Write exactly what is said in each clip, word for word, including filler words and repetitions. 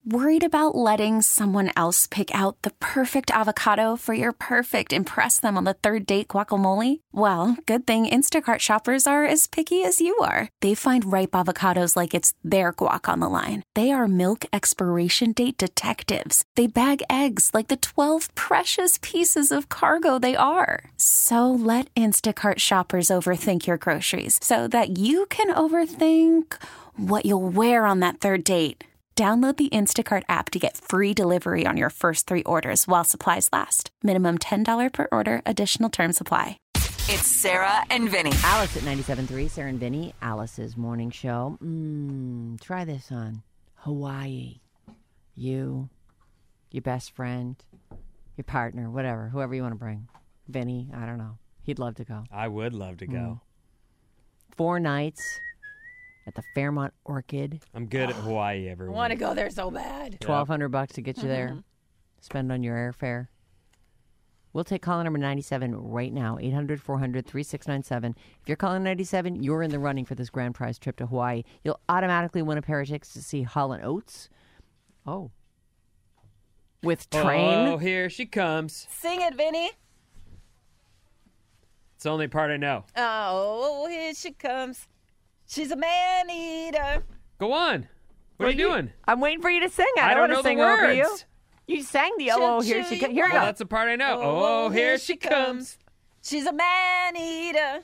Worried about letting someone else pick out the perfect avocado for your perfect impress them on the third date guacamole? Well, good thing Instacart shoppers are as picky as you are. They find ripe avocados like it's their guac on the line. They are milk expiration date detectives. They bag eggs like the twelve precious pieces of cargo they are. So let Instacart shoppers overthink your groceries so that you can overthink what you'll wear on that third date. Download the Instacart app to get free delivery on your first three orders while supplies last. Minimum ten dollars per order. Additional terms apply. It's Sarah and Vinny. Alice at ninety-seven point three, Sarah and Vinny, Alice's morning show. Mmm, try this on. Hawaii. You, your best friend, your partner, whatever, whoever you want to bring. Vinny, I don't know. He'd love to go. I would love to go. Mm. Four nights at the Fairmont Orchid. I'm good at Hawaii, I everyone. want to go there so bad. twelve hundred bucks to get you there. Spend on your airfare. We'll take caller number ninety-seven right now, eight hundred, four hundred, three six nine seven. If you're calling ninety-seven, you're in the running for this grand prize trip to Hawaii. You'll automatically win a pair of tickets to see Hall and Oates. Oh. With Train. Oh, here she comes. Sing it, Vinny. It's the only part I know. Oh, here she comes. She's a man-eater. Go on. What are you doing? I'm waiting for you to sing. I, I don't, don't want to know sing the over you. words. You sang the oh, oh, here she comes. Here we Well, go. that's the part I know. Oh, here she comes. She's a man-eater.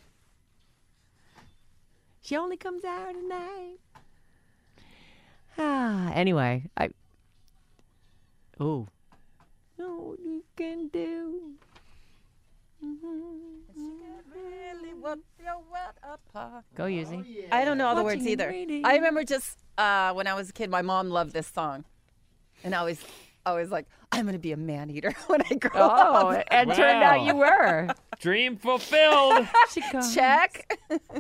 She only comes out at night. Ah, anyway, I. Oh. Know what you can do. Really whip your world apart. Go, Yuzi. I don't know all the Watching words either. reading. I remember just uh, when I was a kid, my mom loved this song. And I was, I was like, I'm going to be a man-eater when I grow Oh, up. and Wow. turned out you were. Dream fulfilled. She comes. Check.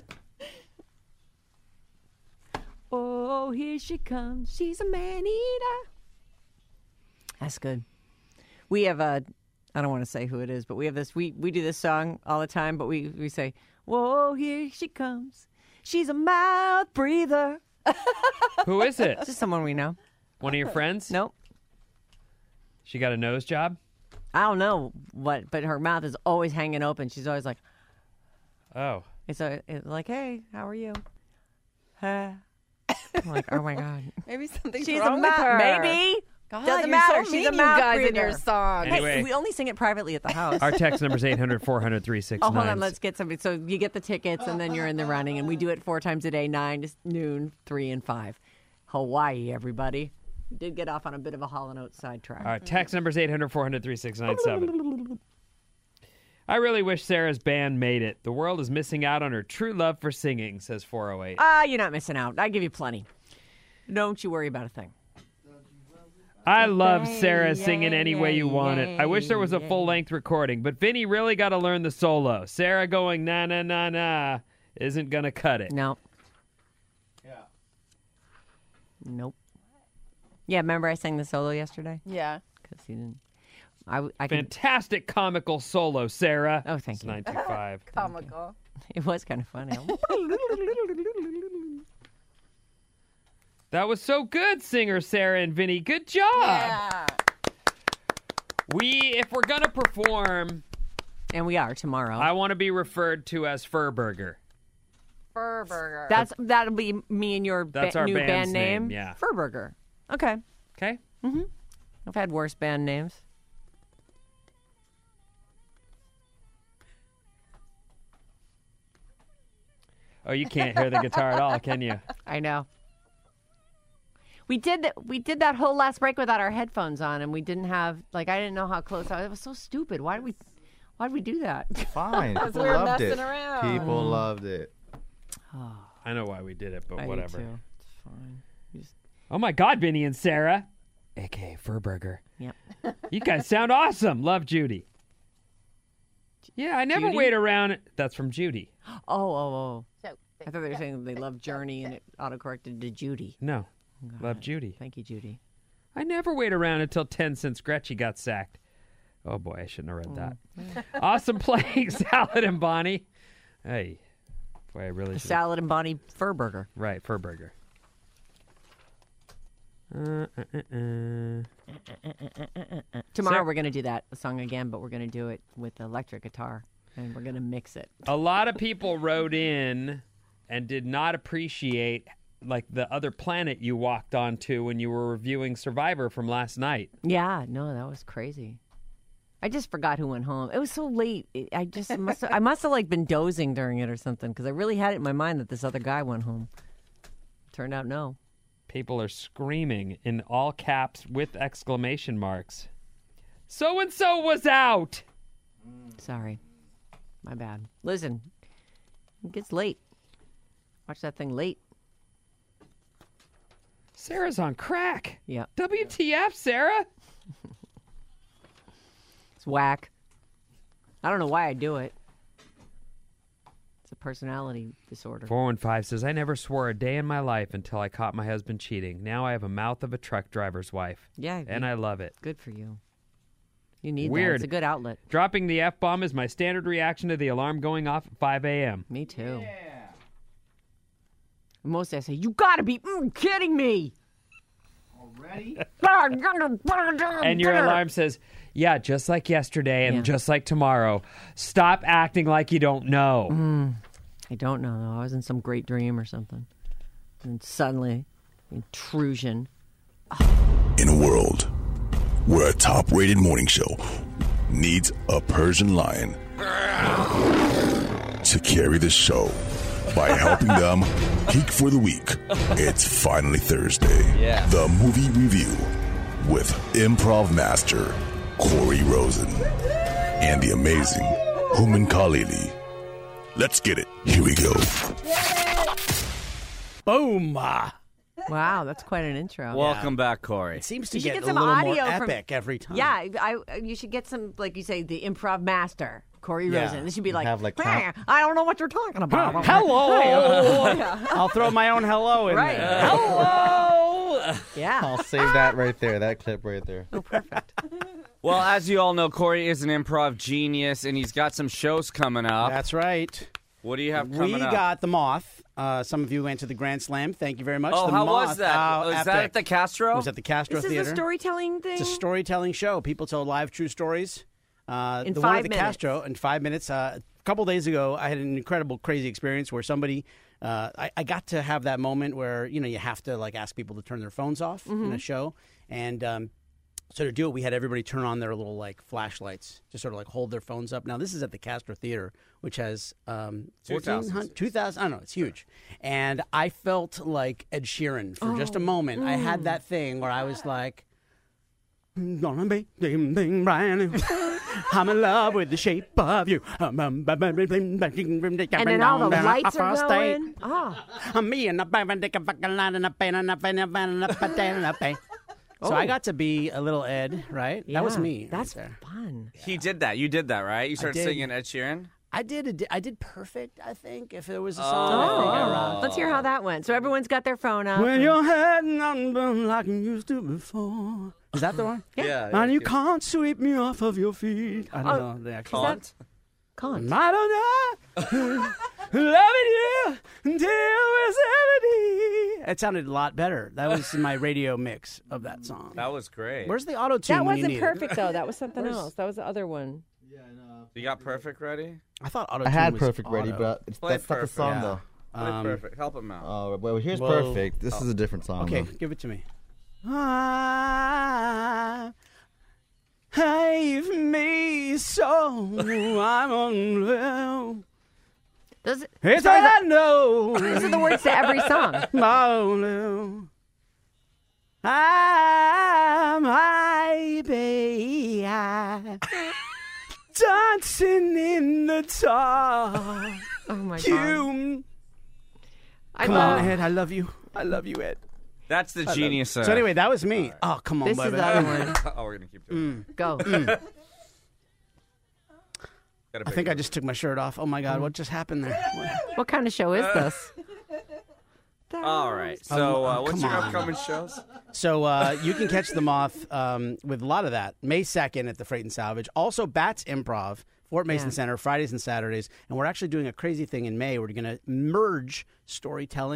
Oh, here she comes. She's a man-eater. That's good. We have a, I don't want to say who it is, but we have this, we, we do this song all the time, but we, we say, whoa, here she comes. She's a mouth breather. Who is it? Just someone we know. One of your friends? Nope. She got a nose job? I don't know what, but her mouth is always hanging open. She's always like, Oh. it's, a, it's like, hey, how are you? Huh? I'm like, oh my God. Maybe something's She's wrong a with mouth. her. Maybe. God, Doesn't you're matter. So She's mean, a mouth you guys in breather. your song. Anyway. Hey, we only sing it privately at the house. Our text number is eight hundred, four hundred, three six nine. Oh, hold on. Let's get somebody. So you get the tickets, and then you're in the running, and we do it four times a day, nine to noon, three, and five. Hawaii, everybody. We did get off on a bit of a Hall and Oates sidetrack. Our text number is eight hundred, four hundred, three six nine seven. I really wish Sarah's band made it. The world is missing out on her true love for singing, says four oh eight. Ah, you're not missing out. I give you plenty. Don't you worry about a thing. I love Sarah singing any way you want it. I wish there was a full-length recording, but Vinny really got to learn the solo. Sarah going na na na na isn't going to cut it. No. Yeah. Nope. Yeah, remember I sang the solo yesterday? Yeah. Because he didn't. I, I could, Fantastic comical solo, Sarah. Oh, thank It's you. nine two five. Comical. It was kind of funny. That was so good, singer Sarah and Vinny. Good job. Yeah. We, if we're going to perform, And we are tomorrow. I want to be referred to as Furburger. Fur burger. That's that'll be me and your That's ba- our new band's band name. name, yeah. Furburger. Okay. Okay? I've had worse band names. Oh, you can't hear the guitar at all, can you? I know. We did th- we did that whole last break without our headphones on, and we didn't have like I didn't know how close I was. It was so stupid. Why did we Why did we do that? Fine. People we were loved messing it. around. People loved it. I know why we did it, but I do whatever. too. It's fine. You just- Oh my God, Vinny and Sarah, A K A Furburger. Yep. You guys sound awesome. Love Judy. Yeah, I never Judy? wait around. That's from Judy. Oh, oh, oh. So, I thought they were saying they love Journey and it autocorrected to Judy. No, love Judy. Thank you, Judy. I never wait around until ten since Gretchen got sacked. Oh boy, I shouldn't have read that. Awesome playing, Salad and Bonnie. Hey, boy, I really should. Salad and Bonnie Furburger. Right, Furburger. Uh, uh, uh, uh. Tomorrow Sarah- we're going to do that song again, but we're going to do it with electric guitar, and we're going to mix it. A lot of people wrote in and did not appreciate like the other planet you walked onto when you were reviewing Survivor from last night. Yeah, no, that was crazy. I just forgot who went home. It was so late. It- I just must have, I must have like been dozing during it or something because I really had it in my mind that this other guy went home. Turned out no. People are screaming in all caps with exclamation marks. So and so was out. Sorry. My bad. Listen, it gets late. Watch that thing late. Sarah's on crack. Yeah. W T F, Sarah? It's whack. I don't know why I do it. It's a personality disorder. four one five says, I never swore a day in my life until I caught my husband cheating. Now I have a mouth of a truck driver's wife. Yeah. And I love it. Good for you. You need that. Weird. It's a good outlet. Dropping the F-bomb is my standard reaction to the alarm going off at five a.m. Me too. Most I say, you gotta be mm, kidding me. Already? And your alarm says, yeah, just like yesterday and Yeah. just like tomorrow. Stop acting like you don't know. Mm. I don't know though. I was in some great dream or something. And suddenly, intrusion. In a world where a top-rated morning show needs a Persian lion to carry the show by helping them peak for the week, it's finally Thursday. Yeah. The movie review with improv master Corey Rosen and the amazing Human Khalili. Let's get it. Here we go. Boom. Wow, that's quite an intro. Welcome back, Corey. It seems to You should get, get some a little more audio from- epic every time. Yeah, I, I, you should get some, like you say, the improv master, Corey Yeah. Rosen. This should be like, Have, like, "Hey, I don't know what you're talking about. Hello. Yeah. I'll throw my own hello in Right. there. Hello! Yeah. I'll save that right there. That clip right there. Oh, perfect. Well, as you all know, Corey is an improv genius, and he's got some shows coming up. That's right. What do you have We coming up? got The Moth. Uh, some of you went to the Grand Slam. Thank you very much. Oh, the how Moth. was that? Oh, was that epic. at the Castro? It was at the Castro This Theater. is a storytelling thing. It's a storytelling show. People tell live true stories. Uh, In the one five at the minutes. Castro in five minutes. Uh, a couple days ago, I had an incredible, crazy experience where somebody, uh, I, I got to have that moment where you know you have to like ask people to turn their phones off Mm-hmm. in a show, and um, so to do it, we had everybody turn on their little like flashlights, just sort of like hold their phones up. Now this is at the Castro Theater, which has um, two thousand. two thousand. I don't know, it's huge, and I felt like Ed Sheeran for just a moment. I had that thing where I was like. Gonna be something brand new. I'm in love with the shape of you. And and then all the lights are going. Oh. Me and the fucking line and a pen and a pen and a pen and a pen. So I got to be a little Ed, right? That was Yeah, me. right That's there. fun. He did that. You did that, right? You started did. singing Ed Sheeran? I did. A, di- I did perfect. I think if there was a Oh. song. I think I Oh, rocked. let's hear how that went. So everyone's got their phone up. When your head not burn like you used to before. Is that the one? Yeah. And you can't sweep me off of your feet. I don't Oh, know the actual. Can't? Can't. I don't know. Loving you until we're seventy. It sounded a lot better. That was my radio mix of that song. That was great. Where's the auto tune? That when you wasn't need perfect, though. That was something Where's- else. That was the other one. You got perfect ready? It? I thought auto. I had perfect ready, auto. but it's, Play that's not the perfect. song Yeah. though. Play Um, perfect. Help him out. Oh well, here's Well, perfect. This is a different song. Okay, though. give it to me. Ah, save me so I'm on. Those, It's sorry, all I know. those are the words to every song. Oh, no. I might be dancing in the dark. Oh, my God. You, I come love, on, Ed. I love you. I love you, Ed. That's the genius. So anyway, that was me. Oh, come on, This is baby. the other one. oh, we're going to keep doing Go. it. Got a I big think I one. just took my shirt off. Oh, my God. What just happened there? What kind of show is this? All right. So, Oh, uh, oh, what's come your on. upcoming shows? So uh, you can catch the Moth um, with a lot of that May second at the Freight and Salvage. Also, Bats Improv, Fort Mason Yeah. Center, Fridays and Saturdays. And we're actually doing a crazy thing in May. We're going to merge storytelling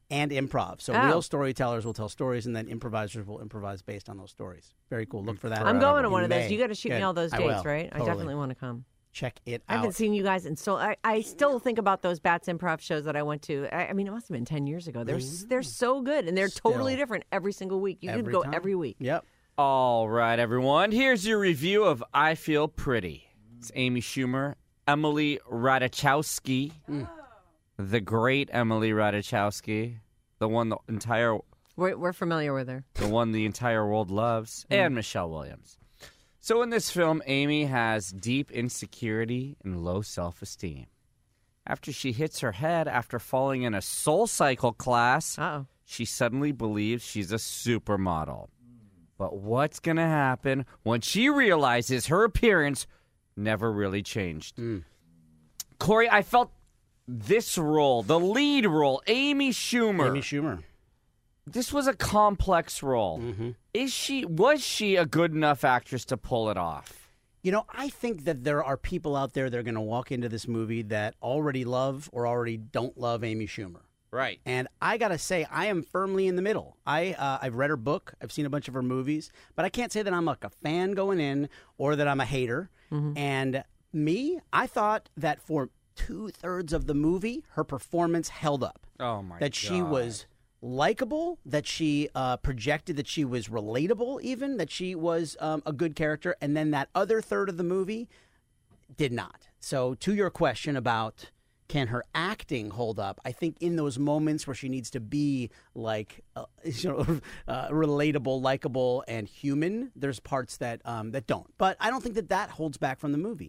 and improv. So Oh. real storytellers will tell stories, and then improvisers will improvise based on those stories. Very cool. Look for that. I'm going to in one of those. May. You got to shoot me Good. all those I dates, will. right? I Totally. definitely want to come. Check it I out. haven't seen you guys in so I, I still think about those Bats Improv shows that I went to. I, I mean, it must have been ten years ago. They're s they're so good, and they're totally Still. different every single week. You Every could go time. every week. Yep. All right, everyone. Here's your review of I Feel Pretty. It's Amy Schumer, Emily Ratajkowski, the great Emily Ratajkowski, the one the entire We're, we're familiar with her. the one the entire world loves, and Michelle Williams. So in this film, Amy has deep insecurity and low self-esteem. After she hits her head after falling in a Soul Cycle class, Uh-oh. she suddenly believes she's a supermodel. But what's going to happen when she realizes her appearance never really changed? Corey, I felt this role, the lead role, Amy Schumer. Amy Schumer. This was a complex role. Mm-hmm. Is she was she a good enough actress to pull it off? You know, I think that there are people out there that are going to walk into this movie that already love or already don't love Amy Schumer. Right. And I got to say, I am firmly in the middle. I, uh, I've read her book. I've seen a bunch of her movies. But I can't say that I'm like a fan going in or that I'm a hater. And me, I thought that for two-thirds of the movie, her performance held up. Oh, my That she was likable, that she uh, projected that she was relatable even, that she was um, a good character. And then that other third of the movie did not. So to your question about can her acting hold up, I think in those moments where she needs to be like uh, you know, uh, relatable, likable, and human, there's parts that um, that don't. But I don't think that that holds back from the movie.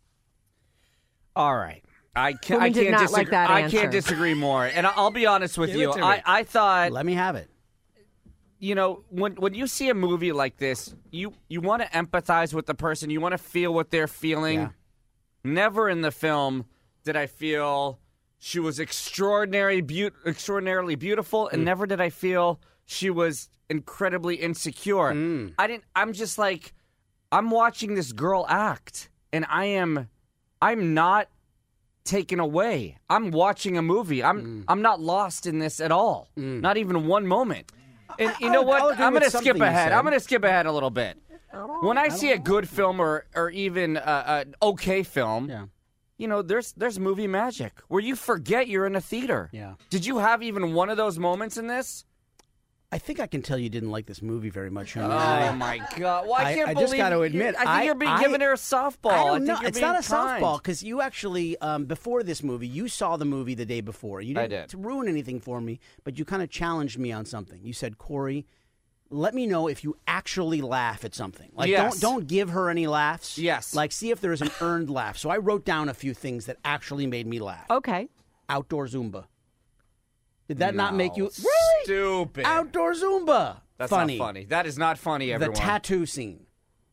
All right. I can't, Women I did can't not disagree. like that I answer. can't disagree more. And I- I'll be honest with Give you. it to I, me. I thought, Let me have it. you know, when when you see a movie like this, you, you want to empathize with the person. You want to feel what they're feeling. Yeah. Never in the film did I feel she was extraordinary, beau- extraordinarily beautiful, and never did I feel she was incredibly insecure. I didn't. I'm just like, I'm watching this girl act, and I am, I'm not taken away. I'm watching a movie. I'm I'm not lost in this at all. Not even one moment. And you I- know I'll what? agree I'm with going to something skip you ahead. said. I'm going to skip ahead a little bit. When I see a good film or or even uh, an okay film, Yeah. you know, there's there's movie magic where you forget you're in a theater. Yeah. Did you have even one of those moments in this? I think I can tell you didn't like this movie very much. Sherman. Oh I- my God! Well, I I- can't I believe. just got to you're- admit, I think I- you're being I- given her a softball. I don't think know. you're It's being not a kind. softball because you actually, um, before this movie, you saw the movie the day before. You I didn't did. ruin anything for me, but you kind of challenged me on something. You said, Corey, let me know if you actually laugh at something. Like, Yes. don't don't give her any laughs. Yes. Like, see if there's an earned laugh. So I wrote down a few things that actually made me laugh. Okay. Outdoor Zumba. Did that not make you No, really? stupid? Outdoor Zumba. That's funny. not funny. That is not funny. The Everyone. tattoo scene.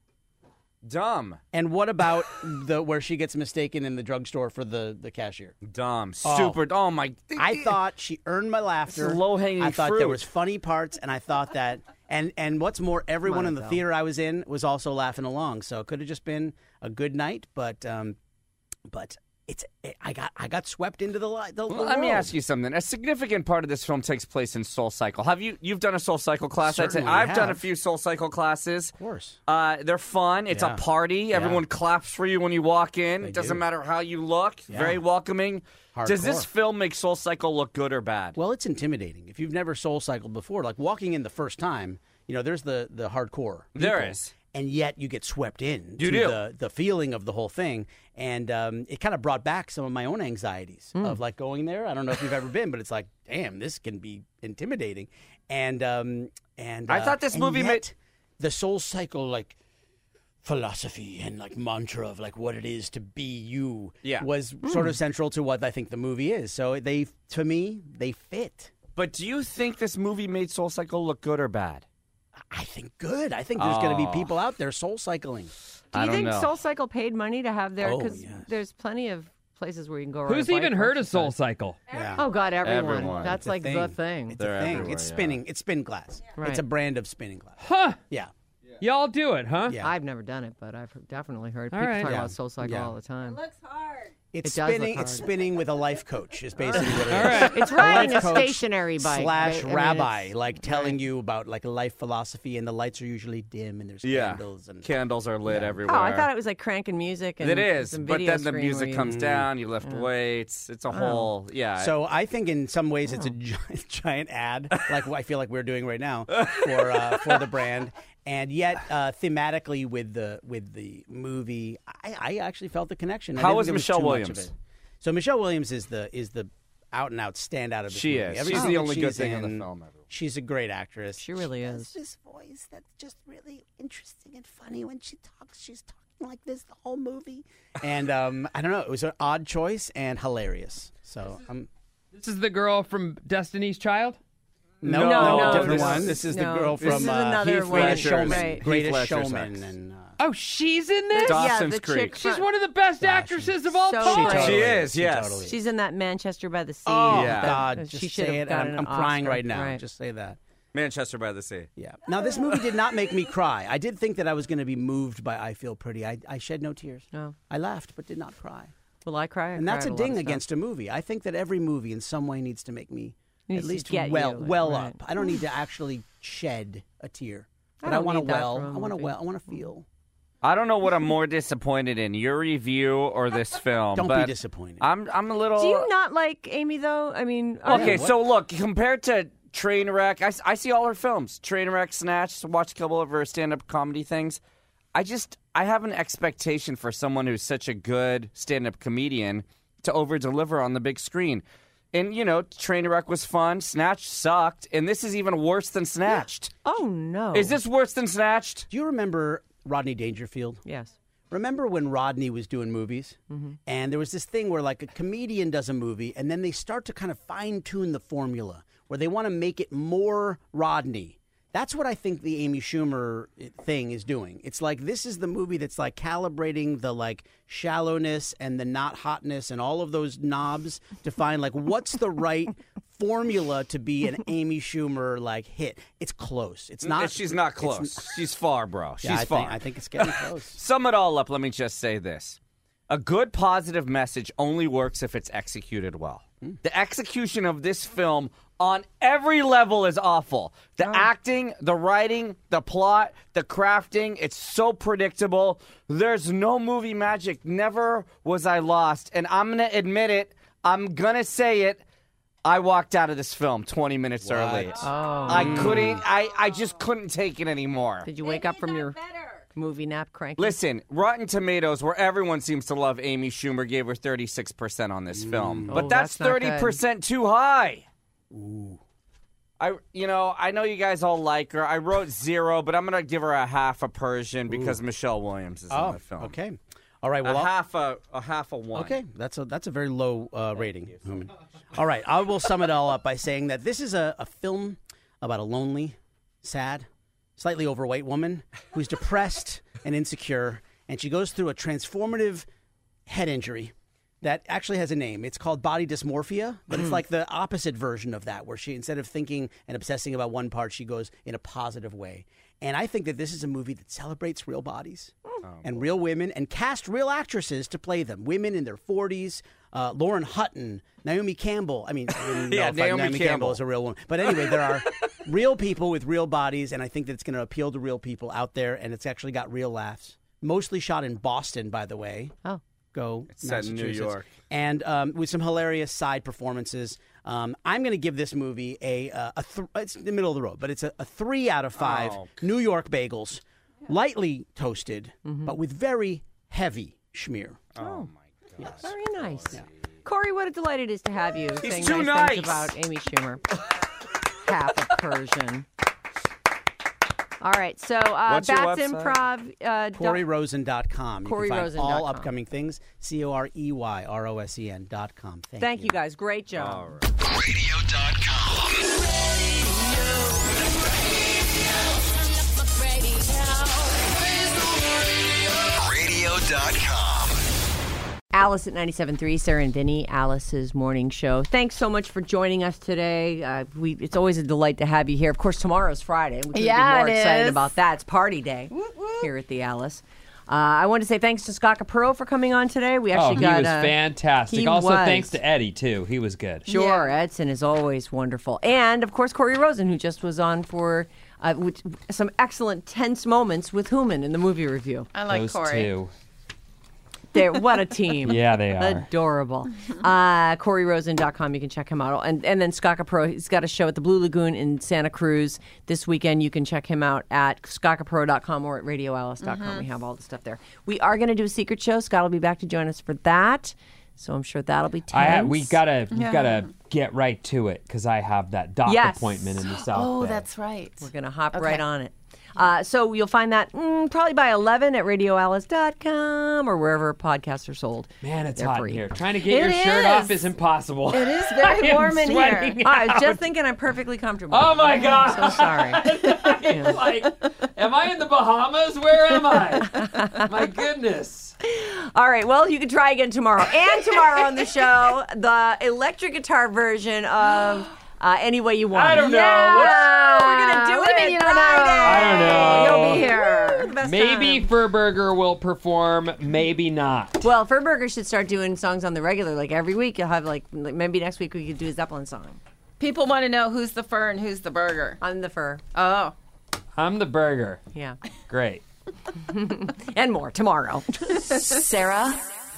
Dumb. And what about the where she gets mistaken in the drugstore for the, the cashier? Dumb. Stupid. Oh, my. I thought she earned my laughter. low-hanging I thought fruit. there was funny parts, and I thought that, and and what's more, everyone on, in the Adele. theater I was in was also laughing along. So it could have just been a good night, but um, but it's it, I got I got swept into the li- the. Well, the let me world. ask you something. A significant part of this film takes place in Soul Cycle. Have you you've done a Soul Cycle class? I'd say Certainly I've done a have. few Soul Cycle classes. Of course. Uh, they're fun. It's Yeah. a party. Everyone claps for you when you walk in. They It doesn't do. matter how you look. Yeah. Very welcoming. Does this Hardcore. film make Soul Cycle look good or bad? Well, it's intimidating if you've never soul cycled before. Like walking in the first time, you know, there's the the hardcore. There people, is. and yet you get swept in. You to do. the the feeling of the whole thing, and um, it kind of brought back some of my own anxieties Hmm. of like going there. I don't know if you've ever been, but it's like, damn, this can be intimidating. And um, and I uh, thought this and movie yet made- the soul cycle like philosophy and like mantra of like what it is to be you Yeah. was sort of central to what I think the movie is. So they, to me, they fit. But do you think this movie made Soul Cycle look good or bad? I think good. I think there's going to Oh. be people out there soul cycling. Do I you don't think know. Soul Cycle paid money to have their? Oh, Because yes. there's plenty of places where you can go. ride Who's a bike even for heard of Soul exercise. Cycle? Yeah. Oh God, everyone. Everyone. That's It's a like the thing. thing. It's They're a thing. everywhere, It's yeah. spinning. It's spin glass. Right. It's a brand of spinning glass. Huh? Yeah. Y'all do it, huh? Yeah. I've never done it, but I've definitely heard All people right. talk Yeah. about Soul Cycle Yeah. all the time. Looks hard. It's It does look spinning. hard. It's spinning with a life coach. Is basically what it is. All right. It's riding a life coach stationary bike. slash I mean, rabbi, it's- like telling you about like a life philosophy, and the lights are usually dim, and there's Yeah. candles and Candles are lit Yeah. everywhere. Oh, I thought it was like cranking music. And It is, some but video then the screen music where comes you, down. You lift weights. It's a whole yeah. So I think in some ways Oh. it's a giant, giant ad, like I feel like we're doing right now for uh, for the brand. And yet, uh, thematically with the with the movie, I, I actually felt the connection. I How didn't was think it Michelle too much of Williams? it. So Michelle Williams is the is the out and out standout of this She movie. is. Everything She's the that only good she's thing in the in, film, everyone. She's a great actress. She really has is. this voice that's just really interesting and funny when she talks. She's talking like this the whole movie. And um, I don't know. It was an odd choice and hilarious. So um, This is the girl from Destiny's Child? no, No, no, no, different this- one. This is the no, girl this from is uh, another Heath one. Greatest Showman. Right. Heath Greatest Ledger's Showman. ex. And, uh, Oh, she's in this? Dawson's yeah, the Creek. chick She's from- one of the best Yeah, actresses she's of all so time. great. She totally is, She yes. totally is. She's in that Manchester by the Sea. Oh Yeah. God! That- Just she should say have it. I'm, gotten I'm an crying Oscar. right now. Right. Just say that. Manchester by the Sea. Yeah. Now this movie did not make me cry. I did think that I was going to be moved by "I Feel Pretty." I, I shed no tears. No. I laughed, but did not cry. Well, I cry. I And that's cry a at lot ding of stuff. against a movie. I think that every movie, in some way, needs to make me Needs at to least get well you, well right. up. I don't need to actually shed a tear, I but I, don't want to need that well. from a I want to movie. well. I want to feel. I don't know what I'm more disappointed in, your review or this film. Don't but be disappointed. I'm I'm a little. Do you not like Amy though? I mean, I Okay, don't- so look, compared to Trainwreck, I, s- I see all her films. Trainwreck, Snatch, watch a couple of her stand-up comedy things. I just, I have an expectation for someone who's such a good stand-up comedian to over-deliver on the big screen. And, you know, Trainwreck was fun, Snatch sucked, and this is even worse than Snatched. Oh no. Is this worse than Snatched? Do you remember Rodney Dangerfield? Yes. Remember when Rodney was doing movies? Mm-hmm. And there was this thing where, like, a comedian does a movie, and then they start to kind of fine tune the formula, where they want to make it more Rodney. That's what I think the Amy Schumer thing is doing. It's like this is the movie that's like calibrating the like shallowness and the not hotness and all of those knobs to find like what's the right formula to be an Amy Schumer like hit. It's close. It's not. She's not it's- close. She's far, bro. She's yeah, I far. Think, I think it's getting close. Sum it all up, let me just say this. A good positive message only works if it's executed well. The execution of this film on every level is awful. The acting, the writing, the plot, the crafting, it's so predictable. There's no movie magic. Never was I lost. And I'm going to admit it. I'm going to say it. I walked out of this film twenty minutes early. Oh. I couldn't, I, I just couldn't take it anymore. Did you wake up from your movie nap cranky? Listen, Rotten Tomatoes, where everyone seems to love Amy Schumer, gave her thirty-six percent on this film. But Oh, that's that's not good. thirty percent too high. Ooh. I, you know, I know you guys all like her. I wrote zero, but I'm going to give her a half a Persian because Michelle Williams is in Oh, the film. okay. All right. Well, A I'll- half a, a half a one. Okay, that's a that's a very low uh, rating. Human. All right, I will sum it all up by saying that this is a, a film about a lonely, sad, slightly overweight woman who's depressed and insecure, and she goes through a transformative head injury that actually has a name. It's called body dysmorphia, but it's like the opposite version of that, where she, instead of thinking and obsessing about one part, she goes in a positive way. And I think that this is a movie that celebrates real bodies and real women and cast real actresses to play them. Women in their forties, uh, Lauren Hutton, Naomi Campbell. I mean, I don't know Yeah, if Naomi Naomi Campbell. Campbell is a real woman. But anyway, there are real people with real bodies, and I think that it's going to appeal to real people out there, and it's actually got real laughs. Mostly shot in Boston, by the way. Oh. Go It's set in New Massachusetts. York. And um, with some hilarious side performances. Um, I'm going to give this movie a, uh, a th- it's in the middle of the road, but it's a, a three out of five Oh. New York bagels, lightly toasted, but with very heavy schmear. Oh, my God. Very nice. Corey, what a delight it is to have you saying too nice, things nice. about Amy Schumer. Half a Persian. All right, so uh, What's your Bats website? Improv. Uh, Corey Rosen dot com. You Corey can find Rosen all dot com. upcoming things. C O R E Y R O S E N dot com. Thank, Thank you guys. Great job. Radio dot com. Radio dot com. Alice at ninety-seven point three, Sarah and Vinny, Alice's morning show. Thanks so much for joining us today. Uh, we, it's always a delight to have you here. Of course, tomorrow's Friday. We couldn't Yeah, be more it excited is. about that. It's party day here at the Alice. Uh, I want to say thanks to Scott Capurro for coming on today. We actually oh, he got was uh, fantastic. he also, was. thanks to Eddie, too. He was good. Sure, Edson is always wonderful. And, of course, Corey Rosen, who just was on for uh, which, some excellent tense moments with Human in the movie review. I like Those Corey. two. They're, what a team. Yeah, they are. Adorable. Uh, Corey Rosen dot com. You can check him out. And, and then Scott Capurro, he's got a show at the Blue Lagoon in Santa Cruz this weekend. You can check him out at scott capurro dot com or at radio alice dot com. Mm-hmm. We have all the stuff there. We are going to do a secret show. Scott will be back to join us for that. So I'm sure that'll be tense. I have, we gotta, we Yeah. gotta get right to it because I have that doc Yes. appointment in the South Oh, Bay. that's right. We're going to hop Okay. right on it. Uh, so you'll find that mm, probably by eleven at radio alice dot com or wherever podcasts are sold. Man, it's They're hot free. in here. Trying to get It your shirt off is. is impossible. It is I very am warm in here. sweating I was out. just thinking I'm perfectly comfortable. Oh my God! So sorry. I'm like, am I in the Bahamas? Where am I? My goodness. All right, well, you can try again tomorrow. And tomorrow on the show, the electric guitar version of uh, Any Way You Want. I don't know. Yeah, we're going to do What do it you mean you don't Friday. know? I don't know. You'll be here. The best Maybe time. Furburger will perform, maybe not. Well, Furburger should start doing songs on the regular, like every week. You'll have like, like maybe next week we could do a Zeppelin song. People want to know who's the fur and who's the burger. I'm the fur. Oh. I'm the burger. Yeah. Great. And more tomorrow. Sarah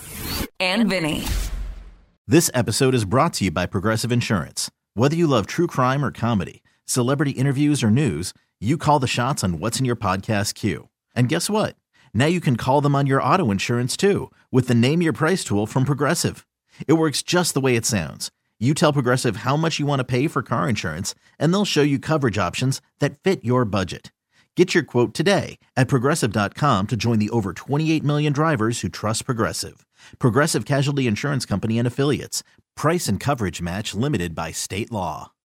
and Vinny. This episode is brought to you by Progressive Insurance. Whether you love true crime or comedy, celebrity interviews or news, you call the shots on what's in your podcast queue. And guess what? Now you can call them on your auto insurance too with the Name Your Price tool from Progressive. It works just the way it sounds. You tell Progressive how much you want to pay for car insurance, and they'll show you coverage options that fit your budget. Get your quote today at progressive dot com to join the over twenty-eight million drivers who trust Progressive. Progressive Casualty Insurance Company and Affiliates. Price and coverage match limited by state law.